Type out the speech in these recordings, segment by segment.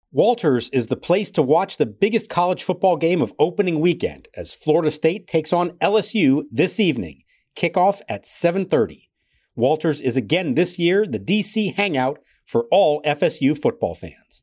Walters is the place to watch the biggest college football game of opening weekend as Florida State takes on LSU this evening. Kickoff at 7:30. Walters is again this year the DC hangout for all FSU football fans.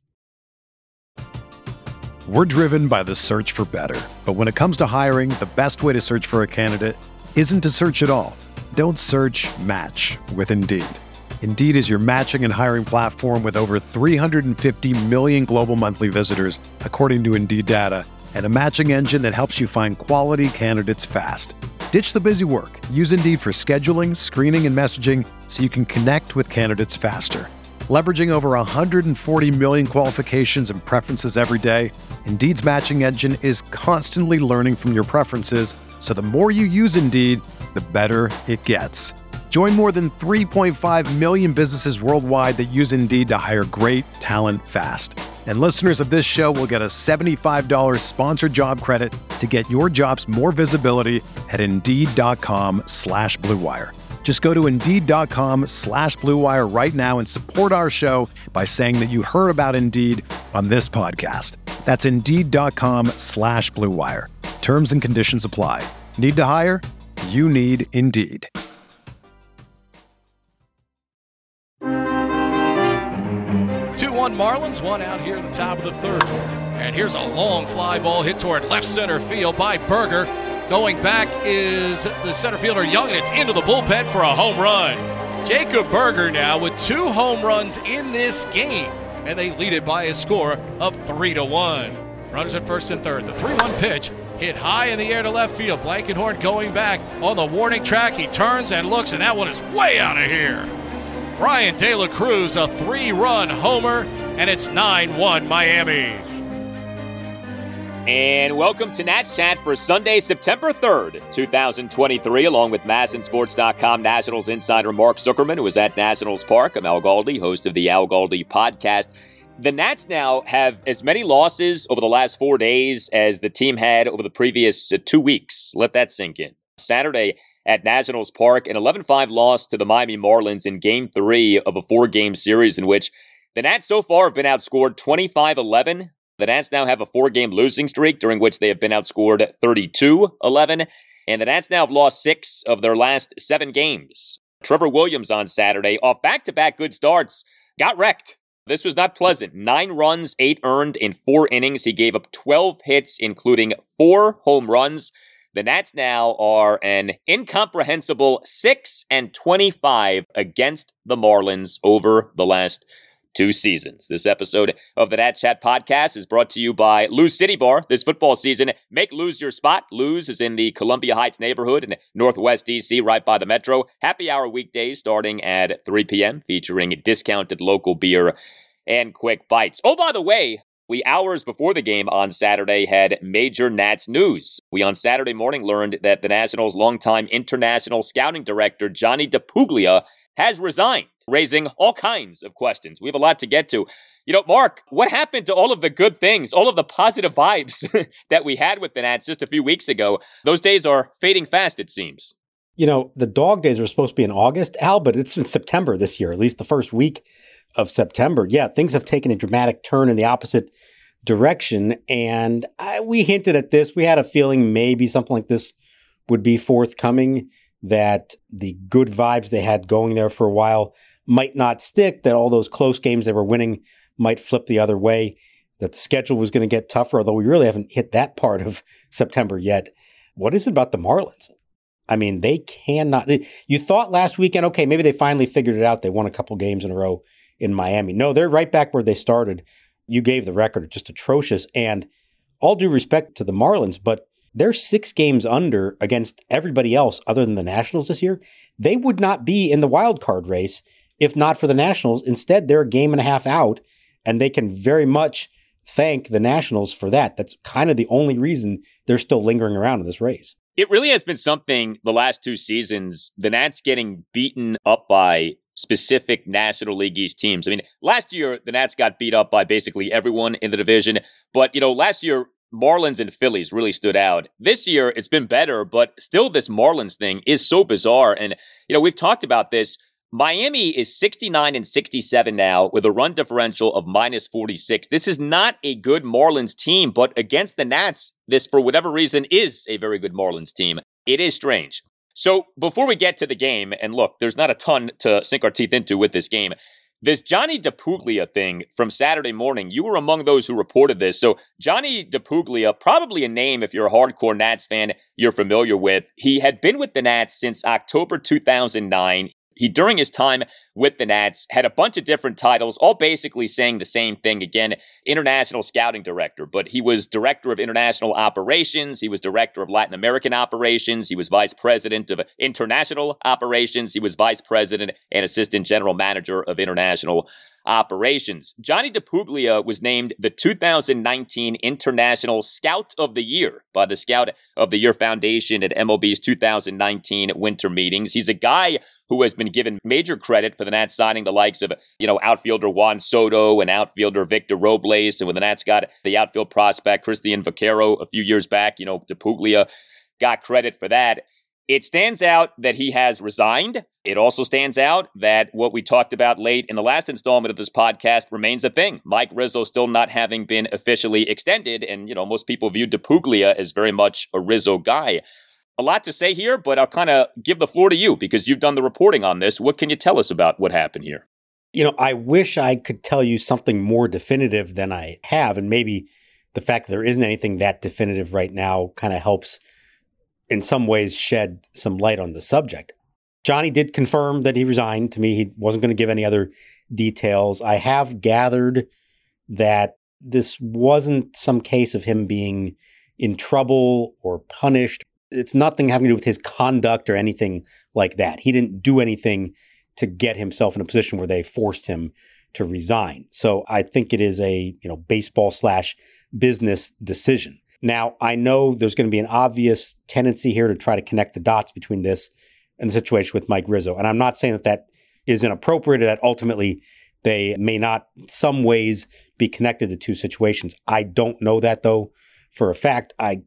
We're driven by the search for better. But when it comes to hiring, the best way to search for a candidate isn't to search at all. Don't search, match with Indeed. Indeed is your matching and hiring platform with over 350 million global monthly visitors, according to Indeed data, and a matching engine that helps you find quality candidates fast. Ditch the busy work. Use Indeed for scheduling, screening, and messaging so you can connect with candidates faster. Leveraging over 140 million qualifications and preferences every day, Indeed's matching engine is constantly learning from your preferences, so the more you use Indeed, the better it gets. Join more than 3.5 million businesses worldwide that use Indeed to hire great talent fast. And listeners of this show will get a $75 sponsored job credit to get your jobs more visibility at Indeed.com/Blue Wire. Just go to Indeed.com/Blue Wire right now and support our show by saying that you heard about Indeed on this podcast. That's Indeed.com/Blue Wire. Terms and conditions apply. Need to hire? You need Indeed. 2-1 Marlins, one out here at the top of the third. And here's a long fly ball hit toward left center field by Berger. Going back is the center fielder Young, and it's into the bullpen for a home run. Jacob Berger now with 2 home runs in this game, and they lead it by a score of 3-1. Runners at first and third. The 3-1 pitch hit high in the air to left field. Blankenhorn going back on the warning track. He turns and looks, and that one is way out of here. Brian De La Cruz, a 3-run homer, and it's 9-1 Miami. And welcome to Nats Chat for Sunday, September 3rd, 2023, along with MASNsports.com Nationals insider Mark Zuckerman, who is at Nationals Park. I'm Al Galdi, host of the Al Galdi podcast. The Nats now have as many losses over the last 4 days as the team had over the previous 2 weeks. Let that sink in. Saturday at Nationals Park, an 11-5 loss to the Miami Marlins in Game 3 of a 4-game series in which the Nats so far have been outscored 25-11. The Nats now have a 4-game losing streak during which they have been outscored 32-11. And the Nats now have lost 6 of their last 7 games. Trevor Williams on Saturday, off back-to-back good starts, got wrecked. This was not pleasant. 9 runs, 8 earned in 4 innings. He gave up 12 hits, including 4 home runs. The Nats now are an incomprehensible 6-25 against the Marlins over the last 2 seasons. This episode of the Nats Chat podcast is brought to you by Lou's City Bar. This football season, make Lou's your spot. Lou's is in the Columbia Heights neighborhood in Northwest DC, right by the Metro. Happy hour weekdays starting at 3 p.m., featuring discounted local beer and quick bites. Oh, by the way, we hours before the game on Saturday had major Nats news. We on Saturday morning learned that the Nationals' longtime international scouting director, Johnny DePuglia, has resigned, raising all kinds of questions. We have a lot to get to. You know, Mark, what happened to all of the good things, all of the positive vibes that we had with the Nats just a few weeks ago? Those days are fading fast, it seems. You know, the dog days are supposed to be in August, Al, but it's in September this year, at least the first week of September. Yeah, things have taken a dramatic turn in the opposite direction. And we hinted at this. We had a feeling maybe something like this would be forthcoming, that the good vibes they had going there for a while might not stick, that all those close games they were winning might flip the other way, that the schedule was going to get tougher, although we really haven't hit that part of September yet. What is it about the Marlins? I mean, they cannot. You thought last weekend, okay, maybe they finally figured it out. They won a couple games in a row in Miami. No, they're right back where they started. You gave the record just atrocious. And all due respect to the Marlins, but they're 6 games under against everybody else other than the Nationals this year. They would not be in the wild card race if not for the Nationals. Instead, they're a game and a half out, and they can very much thank the Nationals for that. That's kind of the only reason they're still lingering around in this race. It really has been something the last 2 seasons, the Nats getting beaten up by specific National League East teams. I mean, last year, the Nats got beat up by basically everyone in the division. But, you know, last year, Marlins and Phillies really stood out. This year, it's been better, but still this Marlins thing is so bizarre. And, you know, we've talked about this. Miami is 69-67 now with a run differential of -46. This is not a good Marlins team, but against the Nats, this, for whatever reason, is a very good Marlins team. It is strange. So before we get to the game, and look, there's not a ton to sink our teeth into with this game, this Johnny DePuglia thing from Saturday morning, you were among those who reported this. So Johnny DePuglia, probably a name if you're a hardcore Nats fan you're familiar with. He had been with the Nats since October 2009. He, during his time with the Nats, had a bunch of different titles, all basically saying the same thing. Again, international scouting director, but he was director of international operations. He was director of Latin American operations. He was vice president of international operations. He was vice president and assistant general manager of international operations. Johnny DePuglia was named the 2019 International Scout of the Year by the Scout of the Year Foundation at MLB's 2019 winter meetings. He's a guy who has been given major credit for the Nats signing the likes of, outfielder Juan Soto and outfielder Victor Robles. And when the Nats got the outfield prospect Christian Vaquero a few years back, DePuglia got credit for that. It stands out that he has resigned. It also stands out that what we talked about late in the last installment of this podcast remains a thing. Mike Rizzo still not having been officially extended. And, most people view DePuglia as very much a Rizzo guy. A lot to say here, but I'll kind of give the floor to you because you've done the reporting on this. What can you tell us about what happened here? I wish I could tell you something more definitive than I have. And maybe the fact that there isn't anything that definitive right now kind of helps in some ways shed some light on the subject. Johnny did confirm that he resigned. To me, he wasn't going to give any other details. I have gathered that this wasn't some case of him being in trouble or punished. It's nothing having to do with his conduct or anything like that. He didn't do anything to get himself in a position where they forced him to resign. So I think it is a, baseball/business decision. Now, I know there's going to be an obvious tendency here to try to connect the dots between this and the situation with Mike Rizzo. And I'm not saying that that is inappropriate or that ultimately they may not in some ways be connected to two situations. I don't know that, though, for a fact. I,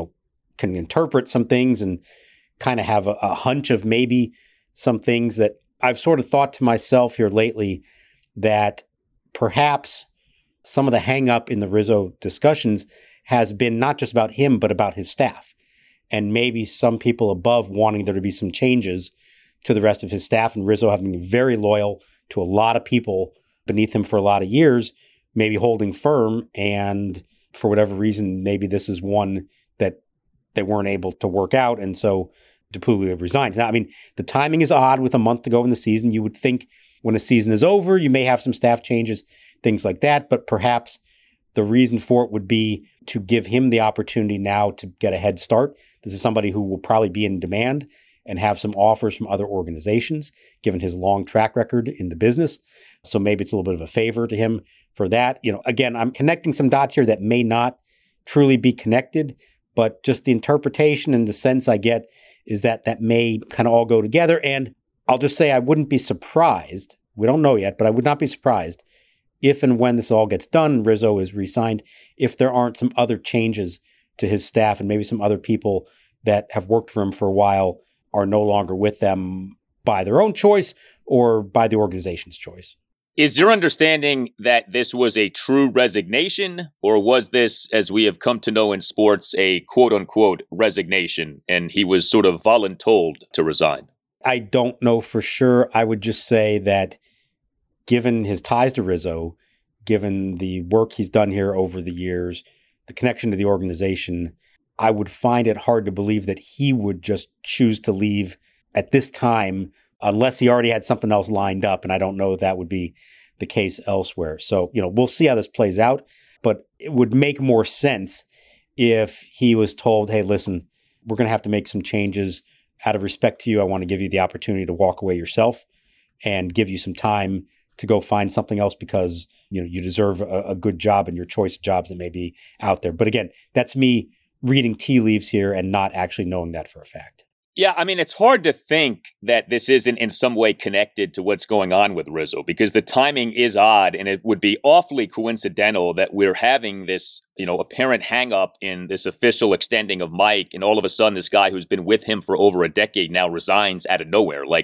can interpret some things and kind of have a hunch of maybe some things that I've sort of thought to myself here lately that perhaps some of the hang up in the Rizzo discussions has been not just about him, but about his staff. And maybe some people above wanting there to be some changes to the rest of his staff, and Rizzo having been very loyal to a lot of people beneath him for a lot of years, maybe holding firm. And for whatever reason, maybe this is one that they weren't able to work out. And so DePuglia resigns. Now, the timing is odd with a month to go in the season. You would think when a season is over, you may have some staff changes, things like that. But perhaps the reason for it would be to give him the opportunity now to get a head start. This is somebody who will probably be in demand and have some offers from other organizations, given his long track record in the business. So maybe it's a little bit of a favor to him for that. Again, I'm connecting some dots here that may not truly be connected, but just the interpretation and the sense I get is that that may kind of all go together. And I'll just say I wouldn't be surprised. We don't know yet, but I would not be surprised if and when this all gets done, Rizzo is re-signed, if there aren't some other changes to his staff and maybe some other people that have worked for him for a while are no longer with them by their own choice or by the organization's choice. Is your understanding that this was a true resignation, or was this, as we have come to know in sports, a quote-unquote resignation, and he was sort of voluntold to resign? I don't know for sure. I would just say that given his ties to Rizzo, given the work he's done here over the years, the connection to the organization, I would find it hard to believe that he would just choose to leave at this time unless he already had something else lined up. And I don't know if that would be the case elsewhere. So, we'll see how this plays out. But it would make more sense if he was told, hey, listen, we're going to have to make some changes. Out of respect to you, I want to give you the opportunity to walk away yourself and give you some time to go find something else because, you deserve a good job in your choice of jobs that may be out there. But again, that's me reading tea leaves here and not actually knowing that for a fact. Yeah, it's hard to think that this isn't in some way connected to what's going on with Rizzo because the timing is odd and it would be awfully coincidental that we're having this, apparent hang up in this official extending of Mike and all of a sudden this guy who's been with him for over a decade now resigns out of nowhere. Like,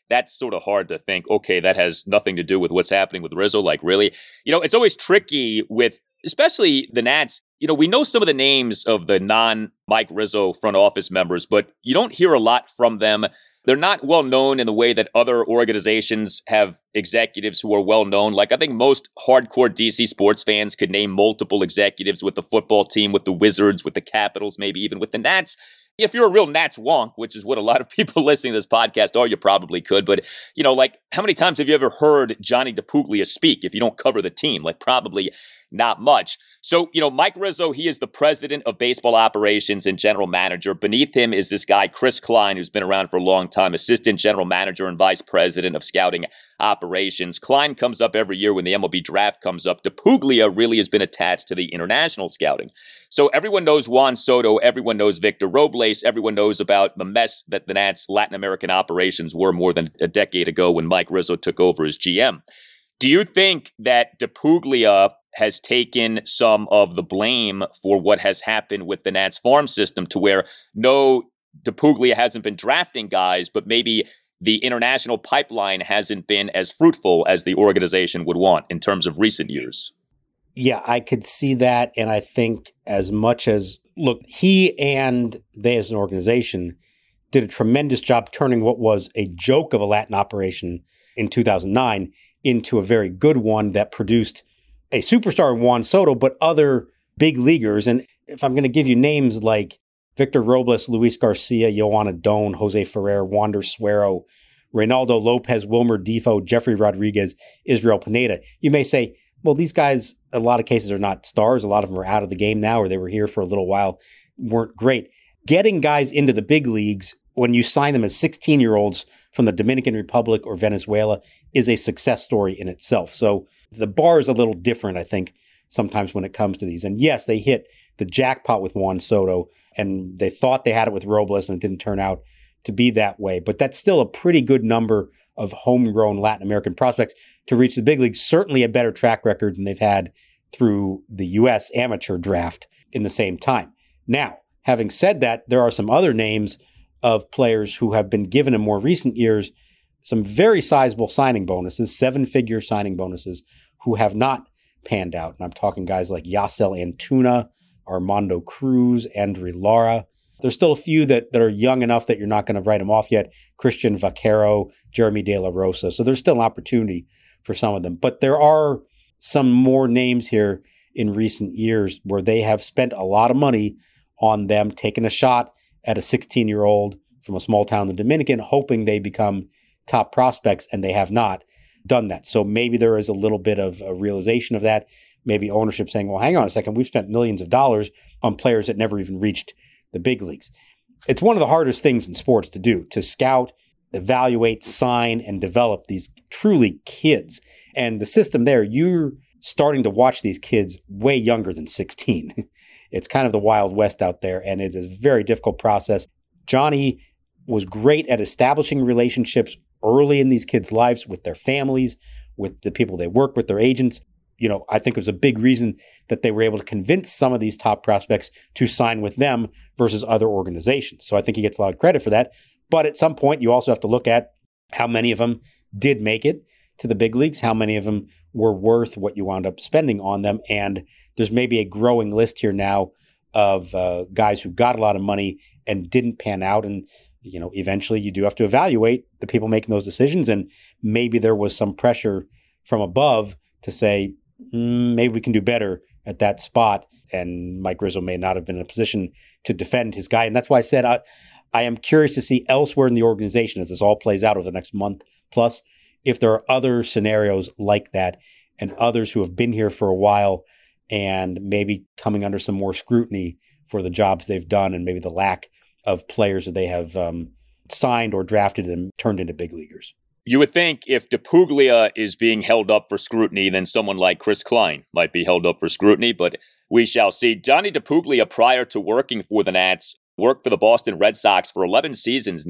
that's sort of hard to think, okay, that has nothing to do with what's happening with Rizzo. Like, really? It's always tricky with, especially the Nats. We know some of the names of the non-Mike Rizzo front office members, but you don't hear a lot from them. They're not well known in the way that other organizations have executives who are well known. Like, I think most hardcore DC sports fans could name multiple executives with the football team, with the Wizards, with the Capitals, maybe even with the Nats. If you're a real Nats wonk, which is what a lot of people listening to this podcast are, you probably could. But, like, how many times have you ever heard Johnny DePuglia speak if you don't cover the team? Like, probably not much. So, Mike Rizzo, he is the president of baseball operations and general manager. Beneath him is this guy, Chris Klein, who's been around for a long time, assistant general manager and vice president of scouting operations. Klein comes up every year when the MLB draft comes up. DePuglia really has been attached to the international scouting. So everyone knows Juan Soto. Everyone knows Victor Robles. Everyone knows about the mess that the Nats' Latin American operations were more than a decade ago when Mike Rizzo took over as GM. Do you think that DePuglia has taken some of the blame for what has happened with the Nats farm system, to where no, DePuglia hasn't been drafting guys, but maybe the international pipeline hasn't been as fruitful as the organization would want in terms of recent years? Yeah, I could see that. And I think as much as, look, he and they as an organization did a tremendous job turning what was a joke of a Latin operation in 2009 into a very good one that produced a superstar in Juan Soto, but other big leaguers. And if I'm going to give you names like Victor Robles, Luis Garcia, Yoan Adon, Jose Ferrer, Wander Suero, Reynaldo Lopez, Wilmer Difo, Jeffrey Rodriguez, Israel Pineda, you may say, well, these guys, a lot of cases are not stars. A lot of them are out of the game now, or they were here for a little while, weren't great. Getting guys into the big leagues when you sign them as 16-year-olds from the Dominican Republic or Venezuela is a success story in itself. So the bar is a little different, I think, sometimes when it comes to these. And yes, they hit the jackpot with Juan Soto, and they thought they had it with Robles, and it didn't turn out to be that way. But that's still a pretty good number of homegrown Latin American prospects to reach the big leagues. Certainly a better track record than they've had through the U.S. amateur draft in the same time. Now, having said that, there are some other names of players who have been given in more recent years some very sizable signing bonuses, 7-figure signing bonuses, who have not panned out. And I'm talking guys like Yasel Antuna, Armando Cruz, Andry Lara. There's still a few that are young enough that you're not going to write them off yet. Christian Vaquero, Jeremy De La Rosa. So there's still an opportunity for some of them. But there are some more names here in recent years where they have spent a lot of money on them, taking a shot at a 16-year-old from a small town in the Dominican, hoping they become top prospects, and they have not done that. So maybe there is a little bit of a realization of that. Maybe ownership saying, well, hang on a second, we've spent millions of dollars on players that never even reached the big leagues. It's one of the hardest things in sports to do, to scout, evaluate, sign, and develop these truly kids. And the system there, you're starting to watch these kids way younger than 16. It's kind of the Wild West out there, and it's a very difficult process. Johnny was great at establishing relationships early in these kids' lives with their families, with the people they work with, their agents. I think it was a big reason that they were able to convince some of these top prospects to sign with them versus other organizations. So I think he gets a lot of credit for that. But at some point, you also have to look at how many of them did make it to the big leagues, how many of them were worth what you wound up spending on them. And there's maybe a growing list here now of guys who got a lot of money and didn't pan out. And eventually you do have to evaluate the people making those decisions. And maybe there was some pressure from above to say, maybe we can do better at that spot. And Mike Rizzo may not have been in a position to defend his guy. And that's why I said I am curious to see elsewhere in the organization, as this all plays out over the next month plus, if there are other scenarios like that and others who have been here for a while and maybe coming under some more scrutiny for the jobs they've done and maybe the lack of players that they have signed or drafted and turned into big leaguers. You would think if DePuglia is being held up for scrutiny, then someone like Chris Klein might be held up for scrutiny, but we shall see. Johnny DePuglia, prior to working for the Nats, worked for the Boston Red Sox for 11 seasons,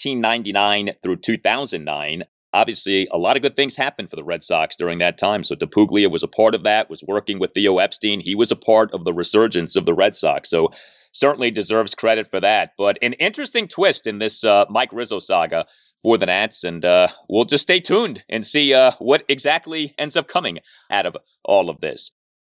1999 through 2009. Obviously, a lot of good things happened for the Red Sox during that time. So DePuglia was a part of that, was working with Theo Epstein. He was a part of the resurgence of the Red Sox. So certainly deserves credit for that. But an interesting twist in this Mike Rizzo saga for the Nats, and we'll just stay tuned and see what exactly ends up coming out of all of this.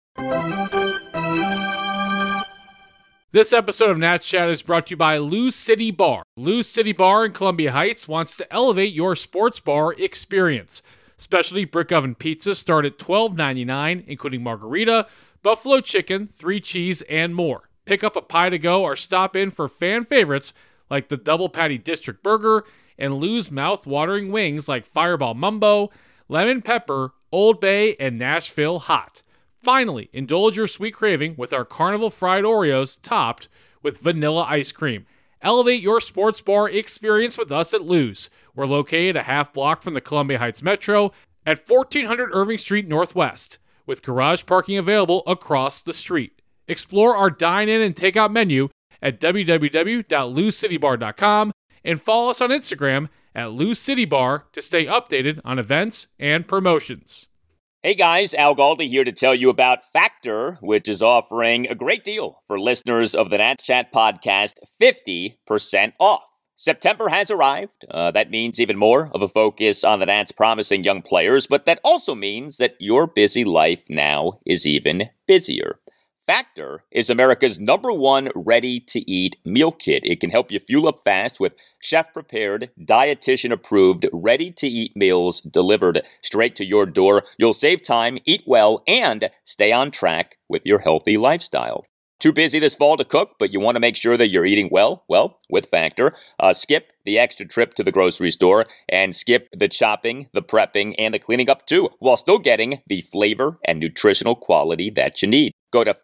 This episode of Nats Chat is brought to you by Lou City Bar. Lou City Bar in Columbia Heights wants to elevate your sports bar experience. Specialty brick oven pizzas start at $12.99, including margarita, buffalo chicken, 3 cheese, and more. Pick up a pie to go or stop in for fan favorites like the Double Patty District Burger and Lou's mouth-watering wings like Fireball Mumbo, Lemon Pepper, Old Bay, and Nashville Hot. Finally, indulge your sweet craving with our Carnival Fried Oreos topped with vanilla ice cream. Elevate your sports bar experience with us at Lou's. We're located a half block from the Columbia Heights Metro at 1400 Irving Street Northwest, with garage parking available across the street. Explore our dine-in and takeout menu at www.loucitybar.com and follow us on Instagram at Lou City Bar to stay updated on events and promotions. Hey guys, Al Galdi here to tell you about Factor, which is offering a great deal for listeners of the Nats Chat podcast, 50% off. September has arrived. That means even more of a focus on the Nats' promising young players, but that also means that your busy life now is even busier. Factor is America's #1 ready-to-eat meal kit. It can help you fuel up fast with chef-prepared, dietitian-approved, ready-to-eat meals delivered straight to your door. You'll save time, eat well, and stay on track with your healthy lifestyle. Too busy this fall to cook, but you want to make sure that you're eating well? Well, with Factor, skip the extra trip to the grocery store and skip the chopping, the prepping, and the cleaning up too, while still getting the flavor and nutritional quality that you need. Go to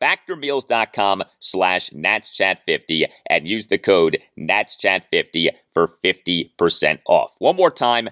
factormeals.com/NatsChat50 and use the code NatsChat50 for 50% off. One more time,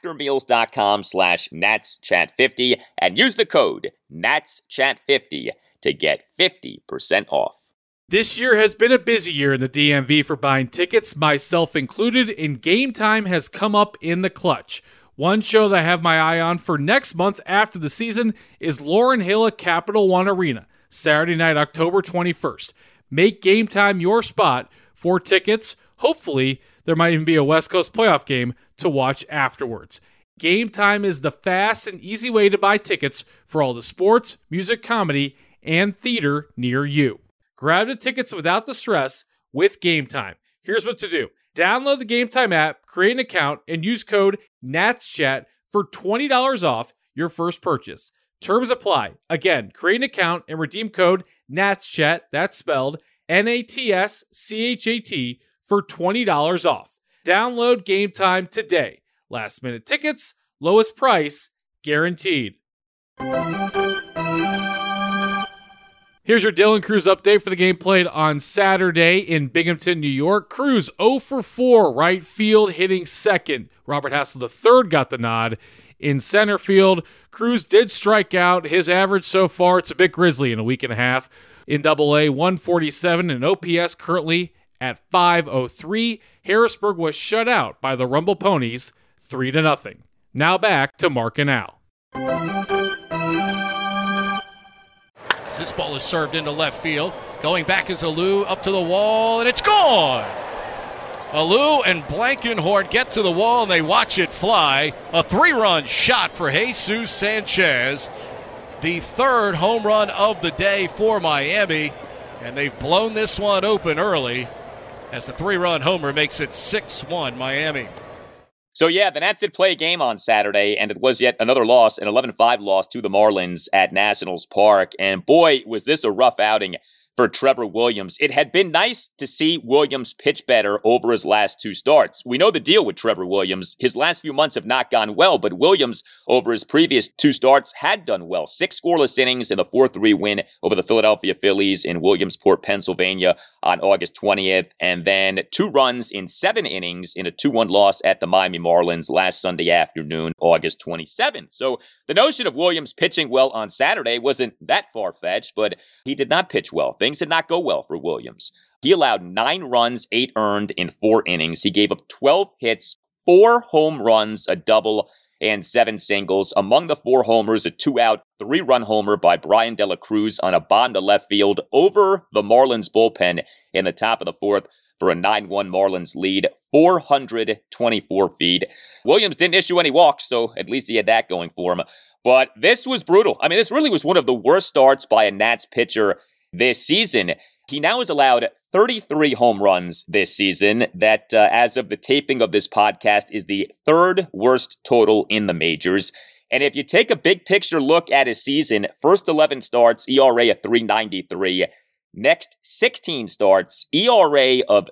factormeals.com/NatsChat50 and use the code NatsChat50 to get 50% off. This year has been a busy year in the DMV for buying tickets, myself included, and Game Time has come up in the clutch. One show that I have my eye on for next month after the season is Lauryn Hill at Capital One Arena, Saturday night, October 21st. Make Game Time your spot for tickets. Hopefully, there might even be a West Coast playoff game to watch afterwards. Game Time is the fast and easy way to buy tickets for all the sports, music, comedy, and theater near you. Grab the tickets without the stress with Game Time. Here's what to do. Download the Game Time app, create an account, and use code NATSCHAT for $20 off your first purchase. Terms apply. Again, create an account and redeem code NATSCHAT, that's spelled NATSCHAT, for $20 off. Download Game Time today. Last minute tickets, lowest price, guaranteed. Here's your Dylan Crews update for the game played on Saturday in Binghamton, New York. Crews 0 for 4 right field, hitting second. Robert Hassel III got the nod in center field. Crews did strike out. His average so far, it's a bit grisly in a week and a half. In Double-A, 147 and OPS currently at 503. Harrisburg was shut out by the Rumble Ponies 3-0. Now back to Mark and Al. This ball is served into left field. Going back is Alou, up to the wall, and it's gone! Alou and Blankenhorn get to the wall, and they watch it fly. A 3-run shot for Jesus Sanchez. The 3rd home run of the day for Miami, and they've blown this one open early as the 3-run homer makes it 6-1 Miami. So yeah, the Nats did play a game on Saturday, and it was yet another loss, an 11-5 loss to the Marlins at Nationals Park. And boy, was this a rough outing for Trevor Williams. It had been nice to see Williams pitch better over his last 2 starts. We know the deal with Trevor Williams. His last few months have not gone well, but Williams, over his previous 2 starts, had done well. 6 scoreless innings in the 4-3 win over the Philadelphia Phillies in Williamsport, Pennsylvania on August 20th, and then 2 runs in 7 innings in a 2-1 loss at the Miami Marlins last Sunday afternoon, August 27th. So the notion of Williams pitching well on Saturday wasn't that far-fetched, but he did not pitch well. Things did not go well for Williams. He allowed 9 runs, 8 earned in 4 innings. He gave up 12 hits, 4 home runs, a double, and 7 singles. Among the 4 homers, a 2-out, 3-run homer by Brian De La Cruz on a bomb to left field over the Marlins bullpen in the top of the 4th. for a 9-1 Marlins lead, 424 feet. Williams didn't issue any walks, so at least he had that going for him. But this was brutal. I mean, this really was one of the worst starts by a Nats pitcher this season. He now has allowed 33 home runs this season. That, as of the taping of this podcast, is the third worst total in the majors. And if you take a big picture look at his season, first 11 starts, ERA of 3.93. Next 16 starts, ERA of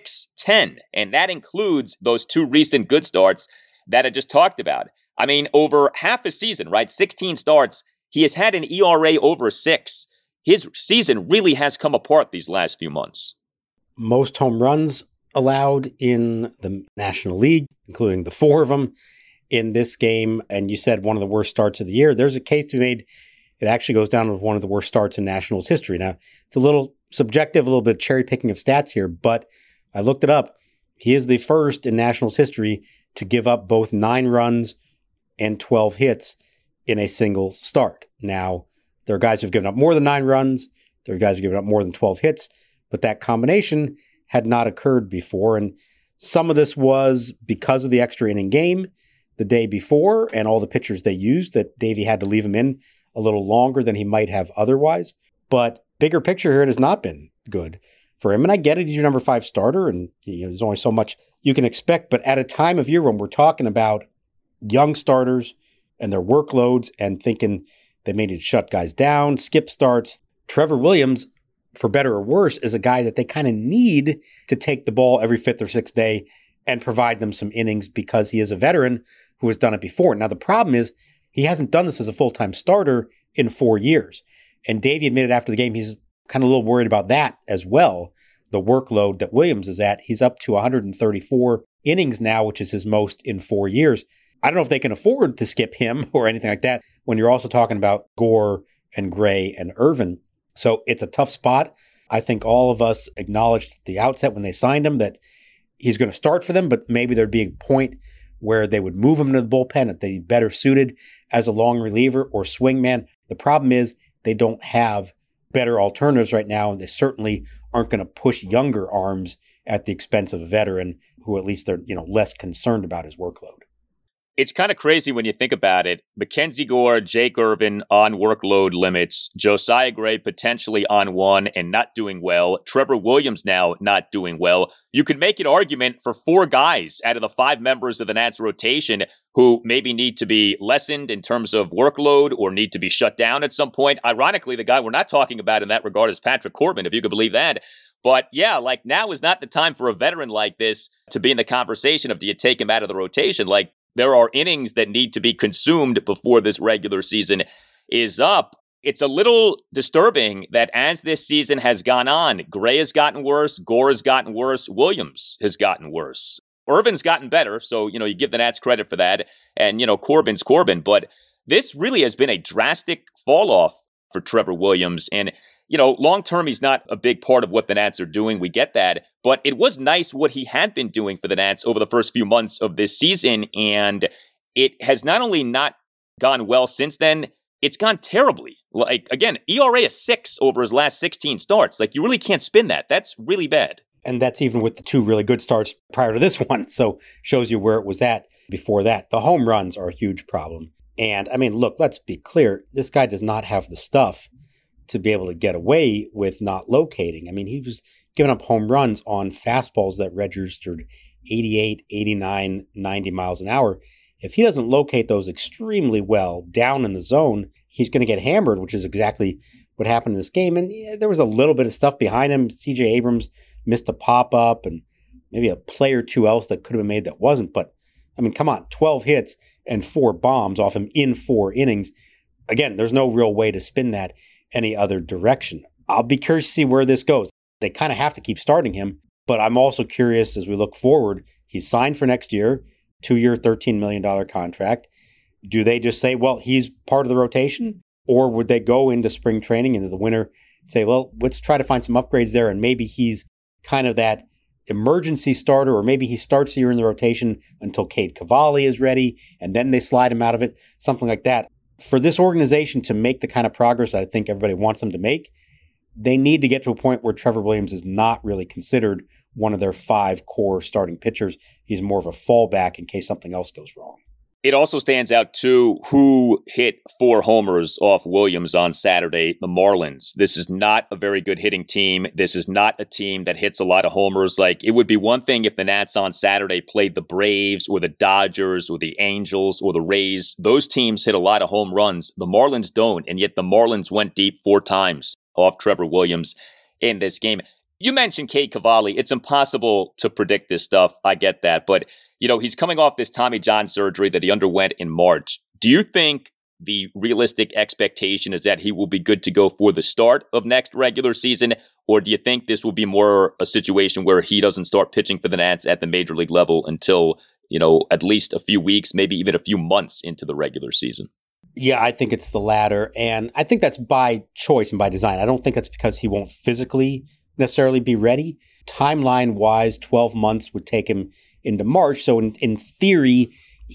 6.10. And that includes those two recent good starts that I just talked about. I mean, over half a season, right? 16 starts, he has had an ERA over 6. His season really has come apart these last few months. Most home runs allowed in the National League, including the 4 of them in this game. And you said one of the worst starts of the year. There's a case to be made. It actually goes down with one of the worst starts in Nationals history. Now, it's a little subjective, a little bit cherry picking of stats here, but I looked it up. He is the first in Nationals history to give up both 9 runs and 12 hits in a single start. Now, there are guys who've given up more than 9 runs. There are guys who've given up more than 12 hits, but that combination had not occurred before. And some of this was because of the extra inning game the day before and all the pitchers they used that Davey had to leave him in a little longer than he might have otherwise. But bigger picture here, it has not been good for him. And I get it, he's your number 5 starter, and there's only so much you can expect. But at a time of year when we're talking about young starters and their workloads and thinking they may need to shut guys down, skip starts, Trevor Williams, for better or worse, is a guy that they kind of need to take the ball every 5th or 6th day and provide them some innings because he is a veteran who has done it before. Now, the problem is he hasn't done this as a full-time starter in 4 years. And Davey admitted after the game he's kind of a little worried about that as well, the workload that Williams is at. He's up to 134 innings now, which is his most in 4 years. I don't know if they can afford to skip him or anything like that when you're also talking about Gore and Gray and Irvin. So it's a tough spot. I think all of us acknowledged at the outset when they signed him that he's going to start for them, but maybe there'd be a point where they would move him to the bullpen if they'd be better suited as a long reliever or swing man. The problem is they don't have better alternatives right now, and they certainly aren't going to push younger arms at the expense of a veteran who at least they're less concerned about his workload. It's kind of crazy when you think about it. Mackenzie Gore, Jake Irvin on workload limits, Josiah Gray potentially on one and not doing well, Trevor Williams now not doing well. You could make an argument for 4 guys out of the 5 members of the Nats rotation who maybe need to be lessened in terms of workload or need to be shut down at some point. Ironically, the guy we're not talking about in that regard is Patrick Corbin, if you could believe that. But yeah, now is not the time for a veteran like this to be in the conversation of do you take him out of the rotation? There are innings that need to be consumed before this regular season is up. It's a little disturbing that as this season has gone on, Gray has gotten worse, Gore has gotten worse, Williams has gotten worse. Irvin's gotten better, so, you give the Nats credit for that. And, Corbin's Corbin. But this really has been a drastic fall off for Trevor Williams. And, long-term, he's not a big part of what the Nats are doing. We get that. But it was nice what he had been doing for the Nats over the first few months of this season. And it has not only not gone well since then, it's gone terribly. Again, ERA is 6 over his last 16 starts. You really can't spin that. That's really bad. And that's even with the 2 really good starts prior to this one. So shows you where it was at before that. The home runs are a huge problem. And look, let's be clear. This guy does not have the stuff to be able to get away with not locating. He was giving up home runs on fastballs that registered 88, 89, 90 miles an hour. If he doesn't locate those extremely well down in the zone, he's going to get hammered, which is exactly what happened in this game. And there was a little bit of stuff behind him. C.J. Abrams missed a pop-up and maybe a play or 2 else that could have been made that wasn't. But, come on, 12 hits and 4 bombs off him in 4 innings. Again, there's no real way to spin that any other direction. I'll be curious to see where this goes. They kind of have to keep starting him, but I'm also curious as we look forward. He's signed for next year, 2-year, $13 million contract. Do they just say, well, he's part of the rotation? Or would they go into spring training, into the winter, and say, well, let's try to find some upgrades there, and maybe he's kind of that emergency starter, or maybe he starts the year in the rotation until Cade Cavalli is ready, and then they slide him out of it, something like that. For this organization to make the kind of progress that I think everybody wants them to make, they need to get to a point where Trevor Williams is not really considered one of their 5 core starting pitchers. He's more of a fallback in case something else goes wrong. It also stands out, too, who hit 4 homers off Williams on Saturday, the Marlins. This is not a very good hitting team. This is not a team that hits a lot of homers. Like, it would be one thing if the Nats on Saturday played the Braves or the Dodgers or the Angels or the Rays. Those teams hit a lot of home runs. The Marlins don't, and yet the Marlins went deep 4 times off Trevor Williams in this game. You mentioned Cade Cavalli. It's impossible to predict this stuff. I get that, but he's coming off this Tommy John surgery that he underwent in March. Do you think the realistic expectation is that he will be good to go for the start of next regular season? Or do you think this will be more a situation where he doesn't start pitching for the Nats at the major league level until, at least a few weeks, maybe even a few months into the regular season? Yeah, I think it's the latter. And I think that's by choice and by design. I don't think that's because he won't physically necessarily be ready. Timeline-wise, 12 months would take him into March. So in theory,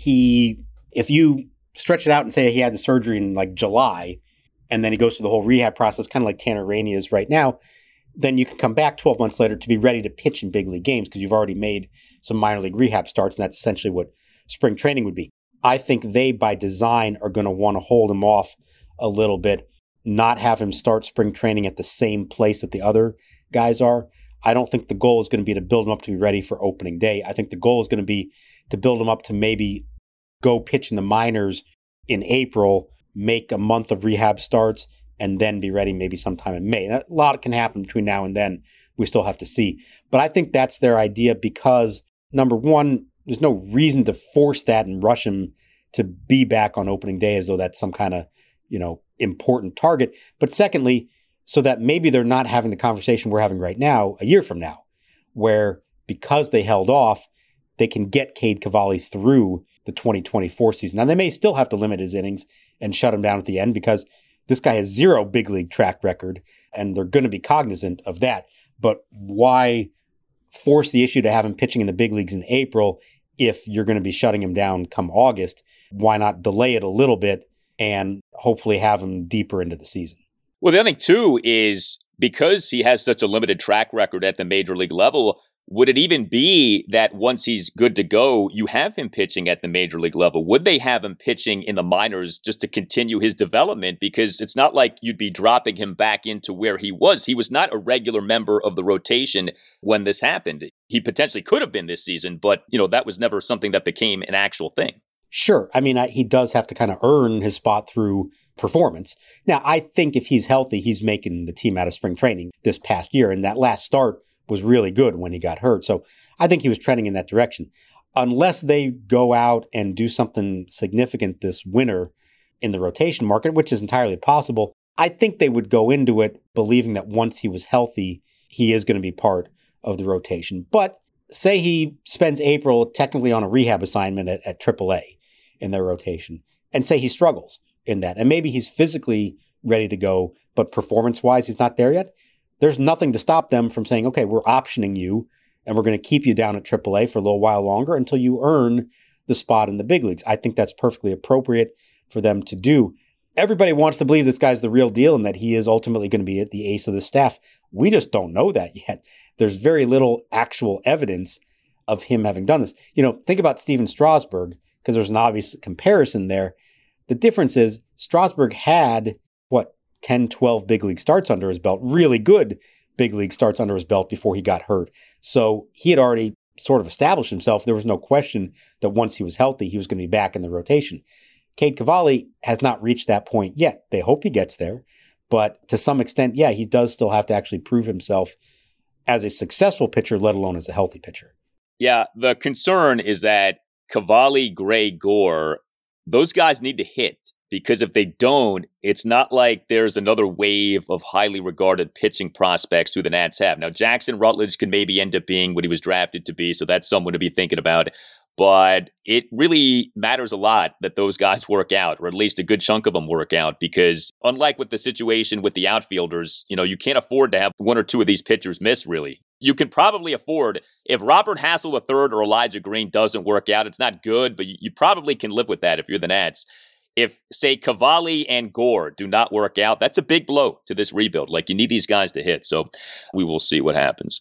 if you stretch it out and say he had the surgery in like July, and then he goes through the whole rehab process, kind of like Tanner Rainey is right now, then you can come back 12 months later to be ready to pitch in big league games because you've already made some minor league rehab starts, and that's essentially what spring training would be. I think they, by design, are going to want to hold him off a little bit, not have him start spring training at the same place that the other guys are. I don't think the goal is going to be to build him up to be ready for opening day. I think the goal is going to be to build him up to maybe go pitch in the minors in April, make a month of rehab starts, and then be ready maybe sometime in May. A lot can happen between now and then. We still have to see. But I think that's their idea because, number one, there's no reason to force that and rush him to be back on opening day as though that's some kind of, important target. But secondly, so that maybe they're not having the conversation we're having right now, a year from now, where because they held off, they can get Cade Cavalli through the 2024 season. Now, they may still have to limit his innings and shut him down at the end because this guy has 0 big league track record, and they're going to be cognizant of that. But why force the issue to have him pitching in the big leagues in April if you're going to be shutting him down come August? Why not delay it a little bit and hopefully have him deeper into the season? Well, the other thing, too, is because he has such a limited track record at the major league level, would it even be that once he's good to go, you have him pitching at the major league level? Would they have him pitching in the minors just to continue his development? Because it's not like you'd be dropping him back into where he was. He was not a regular member of the rotation when this happened. He potentially could have been this season, but, that was never something that became an actual thing. Sure. I mean, he does have to kind of earn his spot through performance. Now, I think if he's healthy, he's making the team out of spring training this past year. And that last start was really good when he got hurt. So I think he was trending in that direction. Unless they go out and do something significant this winter in the rotation market, which is entirely possible, I think they would go into it believing that once he was healthy, he is going to be part of the rotation. But say he spends April technically on a rehab assignment at AAA in their rotation, and say he struggles in that. And maybe he's physically ready to go, but performance-wise, he's not there yet. There's nothing to stop them from saying, okay, we're optioning you, and we're going to keep you down at AAA for a little while longer until you earn the spot in the big leagues. I think that's perfectly appropriate for them to do. Everybody wants to believe this guy's the real deal and that he is ultimately going to be the ace of the staff. We just don't know that yet. There's very little actual evidence of him having done this. Think about Steven Strasburg, because there's an obvious comparison there. The difference is Strasburg had, 10, 12 big league starts under his belt, really good big league starts under his belt before he got hurt. So he had already sort of established himself. There was no question that once he was healthy, he was going to be back in the rotation. Cade Cavalli has not reached that point yet. They hope he gets there. But to some extent, yeah, he does still have to actually prove himself as a successful pitcher, let alone as a healthy pitcher. Yeah, the concern is that Cavalli, Gray, Gore, those guys need to hit. Because if they don't, it's not like there's another wave of highly regarded pitching prospects who the Nats have. Now, Jackson Rutledge can maybe end up being what he was drafted to be, so that's someone to be thinking about. But it really matters a lot that those guys work out, or at least a good chunk of them work out, because unlike with the situation with the outfielders, you can't afford to have 1 or 2 of these pitchers miss, really. You can probably afford, if Robert Hassel III or Elijah Green doesn't work out, it's not good, but you probably can live with that if you're the Nats. If, say, Cavalli and Gore do not work out, that's a big blow to this rebuild. You need these guys to hit, so we will see what happens.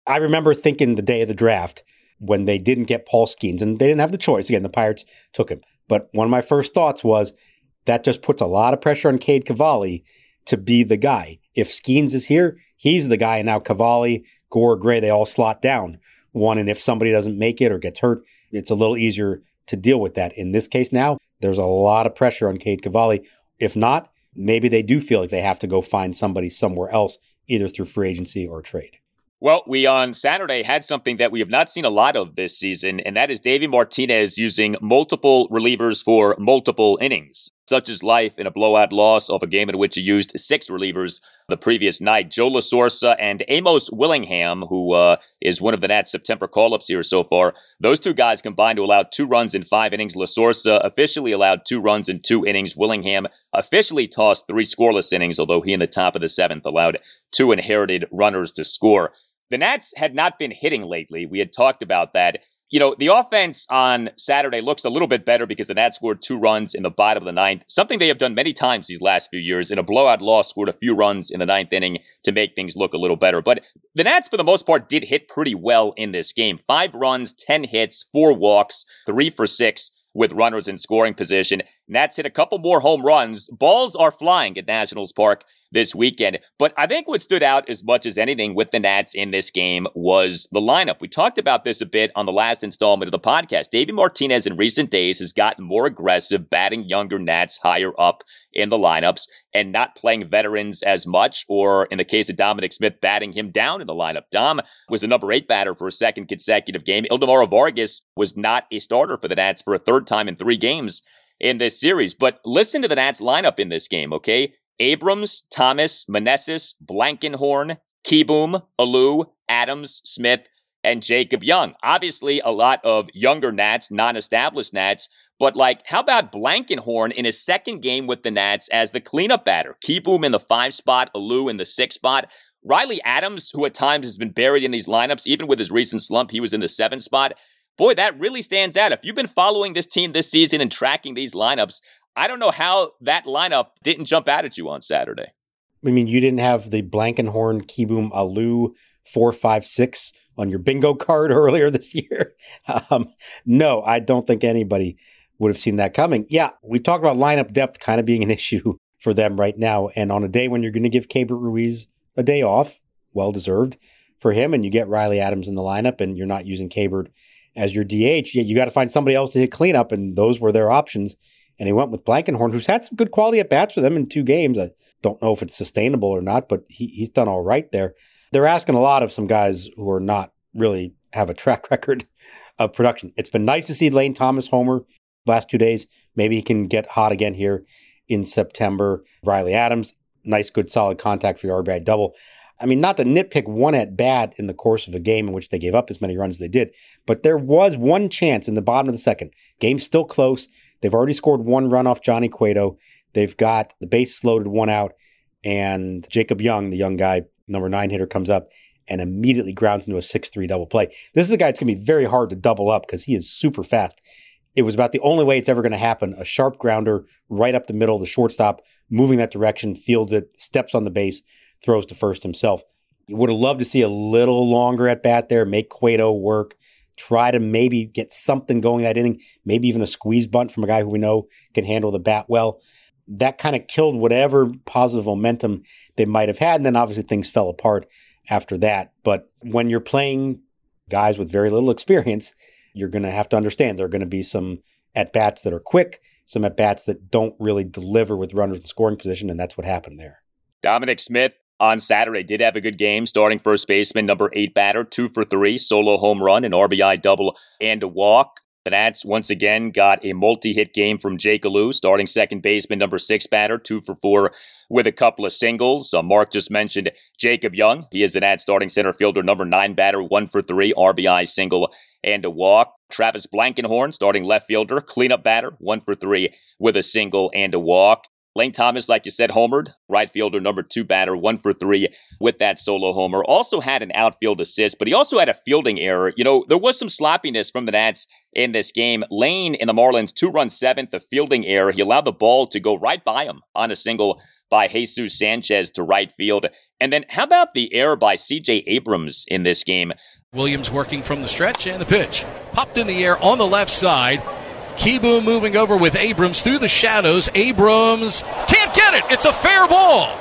I remember thinking the day of the draft when they didn't get Paul Skeens, and they didn't have the choice. Again, the Pirates took him. But one of my first thoughts was that just puts a lot of pressure on Cade Cavalli to be the guy. If Skeens is here, he's the guy. And now Cavalli, Gore, Gray, they all slot down one. And if somebody doesn't make it or gets hurt, it's a little easier to deal with that. In this case now, there's a lot of pressure on Cade Cavalli. If not, maybe they do feel like they have to go find somebody somewhere else, either through free agency or trade. Well, we on Saturday had something that we have not seen a lot of this season, and that is Davey Martinez using multiple relievers for multiple innings. Such is life in a blowout loss of a game in which he used 6 relievers the previous night. Joe LaSorsa and Amos Willingham, who is one of the Nats' September call-ups here so far, those 2 guys combined to allow 2 runs in 5 innings. LaSorsa officially allowed 2 runs in 2 innings. Willingham officially tossed 3 scoreless innings, although he in the top of the 7th allowed 2 inherited runners to score. The Nats had not been hitting lately. We had talked about that. You know, the offense on Saturday looks a little bit better because the Nats scored 2 runs in the bottom of the 9th, something they have done many times these last few years. In a blowout loss, scored a few runs in the 9th inning to make things look a little better. But the Nats, for the most part, did hit pretty well in this game. 5 runs, 10 hits, 4 walks, 3 for 6 with runners in scoring position. Nats hit a couple more home runs. Balls are flying at Nationals Park this weekend. But I think what stood out as much as anything with the Nats in this game was the lineup. We talked about this a bit on the last installment of the podcast. Davey Martinez in recent days has gotten more aggressive, batting younger Nats higher up in the lineups and not playing veterans as much, or in the case of Dominic Smith, batting him down in the lineup. Dom was the number 8 batter for a second consecutive game. Ildemaro Vargas was not a starter for the Nats for a 3rd time in 3 games in this series. But listen to the Nats lineup in this game, okay? Abrams, Thomas, Meneses, Blankenhorn, Kieboom, Alou, Adams, Smith, and Jacob Young. Obviously, a lot of younger Nats, non-established Nats, but how about Blankenhorn in his 2nd game with the Nats as the cleanup batter? Kieboom in the 5 spot, Alou in the 6 spot. Riley Adams, who at times has been buried in these lineups, even with his recent slump, he was in the 7 spot. Boy, that really stands out. If you've been following this team this season and tracking these lineups, I don't know how that lineup didn't jump out at you on Saturday. I mean, you didn't have the Blankenhorn, Kieboom, Alou 4, 5, 6 on your bingo card earlier this year. No, I don't think anybody would have seen that coming. Yeah, we talked about lineup depth kind of being an issue for them right now. And on a day when you're going to give Keibert Ruiz a day off, well-deserved for him, and you get Riley Adams in the lineup and you're not using Keibert as your DH, you got to find somebody else to hit cleanup, and those were their options. And he went with Blankenhorn, who's had some good quality at-bats for them in 2 games. I don't know if it's sustainable or not, but he's done all right there. They're asking a lot of some guys who are not really have a track record of production. It's been nice to see Lane Thomas homer last 2 days. Maybe he can get hot again here in September. Riley Adams, nice, good, solid contact for your RBI double. I mean, not to nitpick one at-bat in the course of a game in which they gave up as many runs as they did, but there was one chance in the bottom of the 2nd. Game's still close. They've already scored 1 run off Johnny Cueto. They've got the bases loaded, 1 out, and Jacob Young, the young guy, number 9 hitter, comes up and immediately grounds into a 6-3 double play. This is a guy that's going to be very hard to double up because he is super fast. It was about the only way it's ever going to happen. A sharp grounder right up the middle, the shortstop moving that direction, fields it, steps on the base, throws to first himself. You would have loved to see a little longer at bat there, make Cueto work, try to maybe get something going that inning, maybe even a squeeze bunt from a guy who we know can handle the bat well. That kind of killed whatever positive momentum they might have had. And then obviously things fell apart after that. But when you're playing guys with very little experience, you're going to have to understand there are going to be some at-bats that are quick, some at-bats that don't really deliver with runners in scoring position, and that's what happened there. Dominic Smith on Saturday did have a good game, starting first baseman, number 8 batter, 2 for 3, solo home run, an RBI double, and a walk. The Nats once again got a multi-hit game from Jake Alou, starting second baseman, number 6 batter, 2 for 4 with a couple of singles. Mark just mentioned Jacob Young. He is the Nats starting center fielder, number 9 batter, 1 for 3, RBI single, and a walk. Travis Blankenhorn, starting left fielder, cleanup batter, 1 for 3 with a single and a walk. Lane Thomas, like you said, homered. Right fielder, number 2 batter, 1 for 3 with that solo homer. Also had an outfield assist, but he also had a fielding error. You know, there was some sloppiness from the Nats in this game. Lane in the Marlins, 2-run 7th, a fielding error. He allowed the ball to go right by him on a single by Jesus Sanchez to right field. And then how about the error by C.J. Abrams in this game? Williams working from the stretch and the pitch. Popped in the air on the left side. Kieboom moving over with Abrams through the shadows. Abrams can't get it. It's a fair ball.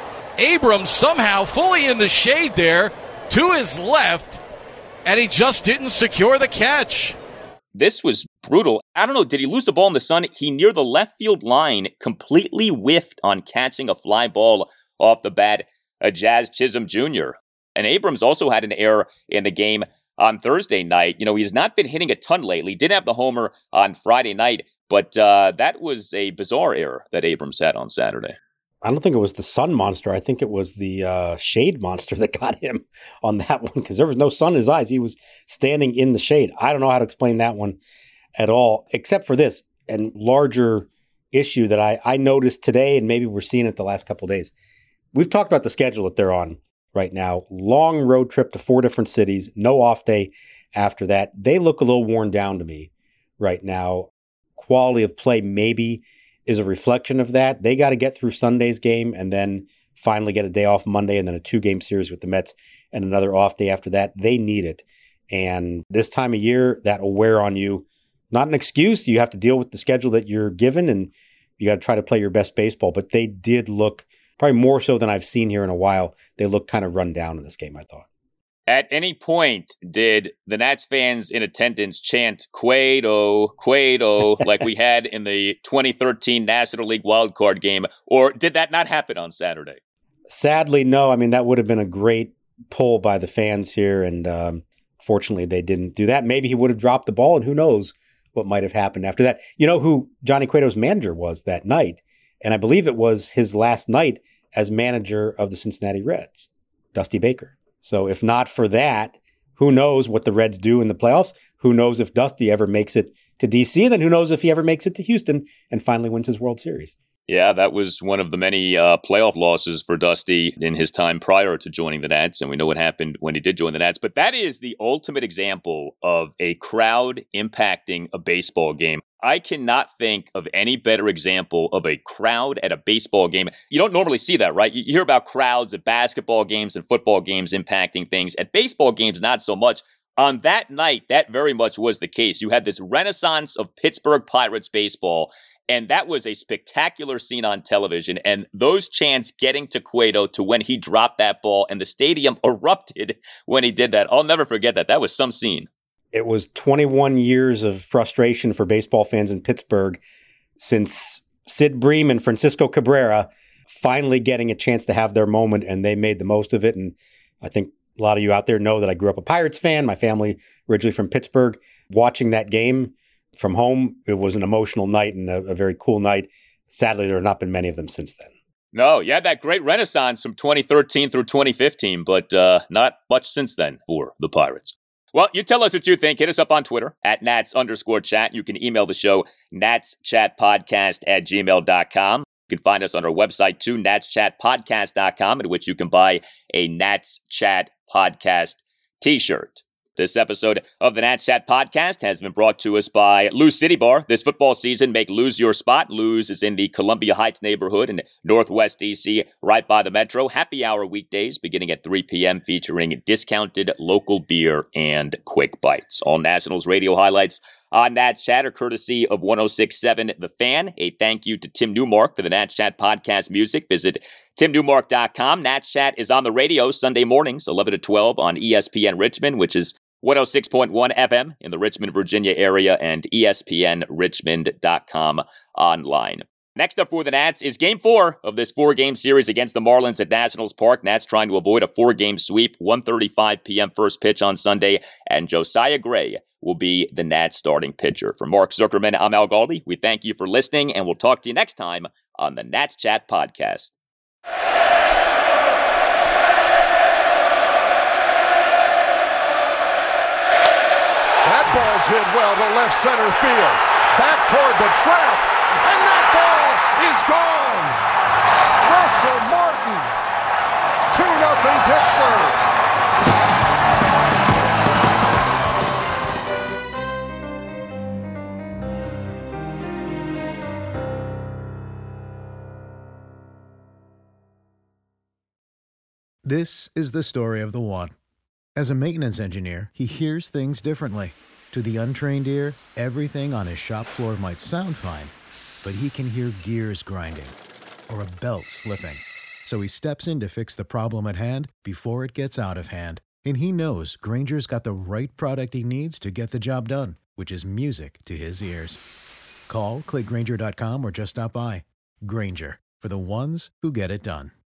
Abrams somehow fully in the shade there to his left, and he just didn't secure the catch. This was brutal. I don't know, did he lose the ball in the sun? He near the left field line completely whiffed on catching a fly ball off the bat, Jazz Chisholm Jr. And Abrams also had an error in the game on Thursday night. You know, he's not been hitting a ton lately. He did have the homer on Friday night, but that was a bizarre error that Abrams had on Saturday. I don't think it was the sun monster. I think it was the shade monster that got him on that one, because there was no sun in his eyes. He was standing in the shade. I don't know how to explain that one at all, except for this and larger issue that I noticed today, and maybe we're seeing it the last couple of days. We've talked about the schedule that they're on right now. Long road trip to 4 different cities, no off day after that. They look a little worn down to me right now. Quality of play maybe is a reflection of that. They got to get through Sunday's game and then finally get a day off Monday and then a 2-game series with the Mets and another off day after that. They need it. And this time of year, that will wear on you. Not an excuse. You have to deal with the schedule that you're given and you got to try to play your best baseball. But they did look, probably more so than I've seen here in a while, they look kind of run down in this game, I thought. At any point, did the Nats fans in attendance chant Cueto, Cueto, like we had in the 2013 National League wildcard game, or did that not happen on Saturday? Sadly, no. I mean, that would have been a great pull by the fans here, and fortunately, they didn't do that. Maybe he would have dropped the ball, and who knows what might have happened after that. You know who Johnny Cueto's manager was that night, and I believe it was his last night as manager of the Cincinnati Reds, Dusty Baker. So if not for that, who knows what the Reds do in the playoffs? Who knows if Dusty ever makes it to D.C.? And then who knows if he ever makes it to Houston and finally wins his World Series? Yeah, that was one of the many playoff losses for Dusty in his time prior to joining the Nats, and we know what happened when he did join the Nats. But that is the ultimate example of a crowd impacting a baseball game. I cannot think of any better example of a crowd at a baseball game. You don't normally see that, right? You hear about crowds at basketball games and football games impacting things. At baseball games, not so much. On that night, that very much was the case. You had this renaissance of Pittsburgh Pirates baseball, and that was a spectacular scene on television. And those chants getting to Cueto to when he dropped that ball, and the stadium erupted when he did that. I'll never forget that. That was some scene. It was 21 years of frustration for baseball fans in Pittsburgh since Sid Bream and Francisco Cabrera finally getting a chance to have their moment, and they made the most of it. And I think a lot of you out there know that I grew up a Pirates fan. My family originally from Pittsburgh. Watching that game from home, it was an emotional night and a very cool night. Sadly, there have not been many of them since then. No, you had that great renaissance from 2013 through 2015, but not much since then for the Pirates. Well, you tell us what you think. Hit us up on Twitter at Nats_chat. You can email the show, natschatpodcast@gmail.com. You can find us on our website too, natschatpodcast.com, in which you can buy a Nats Chat Podcast t-shirt. This episode of the Nats Chat Podcast has been brought to us by Lou's City Bar. This football season, make Lou's your spot. Lou's is in the Columbia Heights neighborhood in Northwest D.C., right by the Metro. Happy hour weekdays beginning at 3 p.m. featuring discounted local beer and quick bites. All Nationals radio highlights on Nats Chat are courtesy of 106.7 The Fan. A thank you to Tim Newmark for the Nats Chat Podcast music. Visit timnewmark.com. Nats Chat is on the radio Sunday mornings, 11 to 12 on ESPN Richmond, which is 106.1 FM in the Richmond, Virginia area, and ESPNRichmond.com online. Next up for the Nats is Game 4 of this 4-game series against the Marlins at Nationals Park. Nats trying to avoid a 4-game sweep, 1:35 p.m. first pitch on Sunday, and Josiah Gray will be the Nats starting pitcher. For Mark Zuckerman, I'm Al Galdi. We thank you for listening, and we'll talk to you next time on the Nats Chat Podcast. That ball's hit well to left center field. Back toward the track. And that ball is gone. Russell Martin. 2-0 Pittsburgh. This is the story of the one. As a maintenance engineer, he hears things differently. To the untrained ear, everything on his shop floor might sound fine, but he can hear gears grinding or a belt slipping. So he steps in to fix the problem at hand before it gets out of hand. And he knows Grainger's got the right product he needs to get the job done, which is music to his ears. Call, click Grainger.com, or just stop by. Grainger, for the ones who get it done.